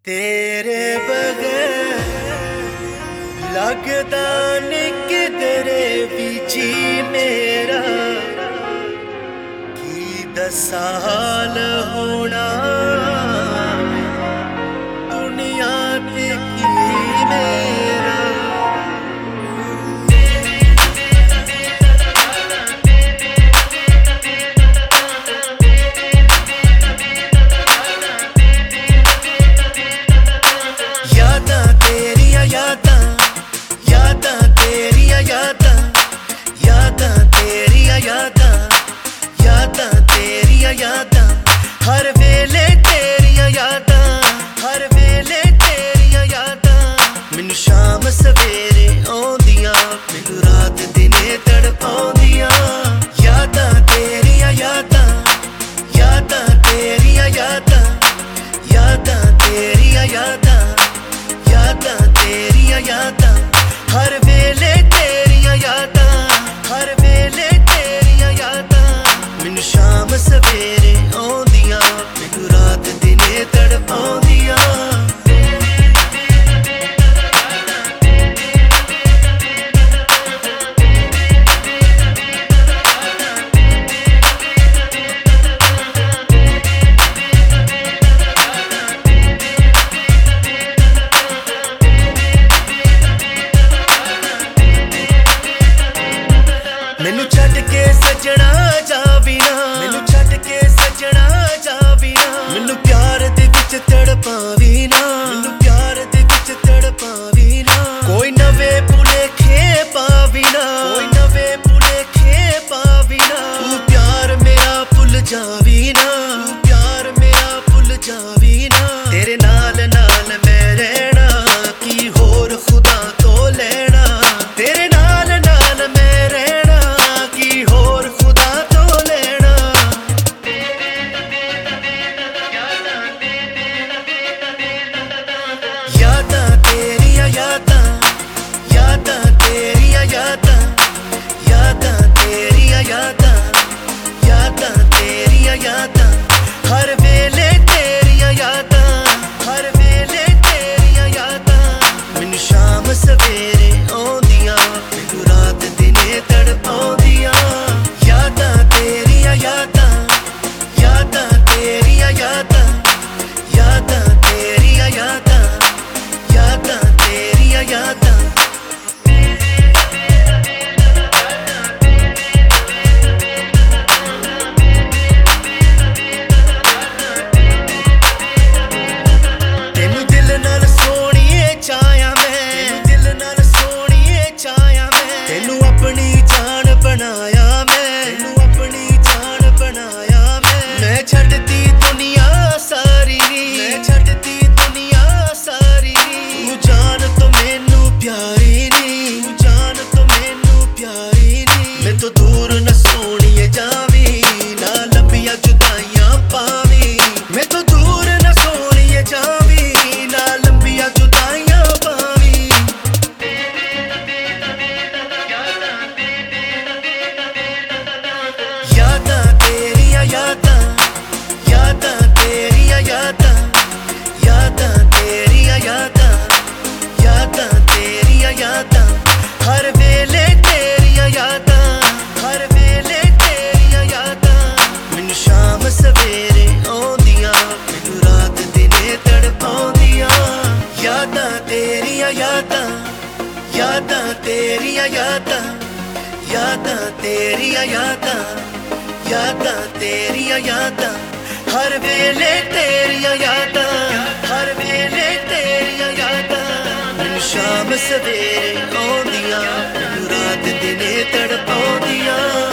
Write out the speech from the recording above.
तेरे बगैर लगदा नहीं किधरे भी जी मेरा की 10 साल होना दुनिया ते की मेरा यादां हर वेले तेरियां यादां हर वेले तेरियां यादां मैनू शाम सवेरे आउंदियां मैनू रात दिने तड़पाउंदियां यादां तेरियां यादां यादां तेरियां यादां यादां तेरियां यादां यादां तेरियां यादां हर वेले तेरियां यादां हर वेले तेरियां यादां मैनू शाम सवेरे आउंदियां मैनू रात दिने तड़पाउंदियां मैनू छड्ड के सजना जावी ना मैनू छड्ड के सजना जावी ना मैनू प्यार दे विच तड़पावी ना मैनू प्यार दे विच तड़पावी ना कोई नवे भुलेखे पावी ना कोई नवे भुलेखे पावी ना तू प्यार मेरा भुल जावी ना तू प्यार मेरा भुल जावी ना तेरे नाल नाल मैं रहना की होर खुदा तो लेना तेरे नाल नाल मैं रहना की होर खुदा तो लेना यादां तेरियां यादां यादां तेरियां यादां यादां तेरियां यादां यादां तेरियां यादां हर वेले तेरियां यादां हर वेले तेरियां यादां मैनू शाम सवेरे आउंदियां मैनू रात दिने तड़पाउंदियां यादां तेरियां यादां यादां तेरियां यादां यादां तेरियां यादां यादां तेरियां यादां तेनू दिल नाल सोहणीए चाहया मैं दिल नाल सोहणीए चाहया मैं तेनू अपनी जान बनाया मैं तेनू अपनी जान बनाया मैं छड्डती दुनिया सारी नी मैं छड्डती दुनिया सारी नी तू जान तो मैनू प्यारी नी तू जान तो मैनू प्यारी नी मैं तो दूर न सोहणीए जावी ना लंबियां जुदाइयां पावी मैं तो दूर न सोहणीए जावी ना लंबियां जुदाइयां पावी यादां तेरियां यादां यादां तेरियां यादां यादां तेरियां यादां यादां तेरियां यादां हर वेले तेरियां यादां हर वेले तेरियां यादां मैनू शाम सवेरे आउंदियां मैनू रात दिने तड़पाउंदियां यादां तेरियां यादां यादां तेरियां यादां यादां तेरियां यादां यादां तेरियां यादां हर वेले तेरियां यादां हर वेले तेरियां यादां मैनू शाम सवेरे आउंदियां मैनू रात दिने तड़पाउंदियां।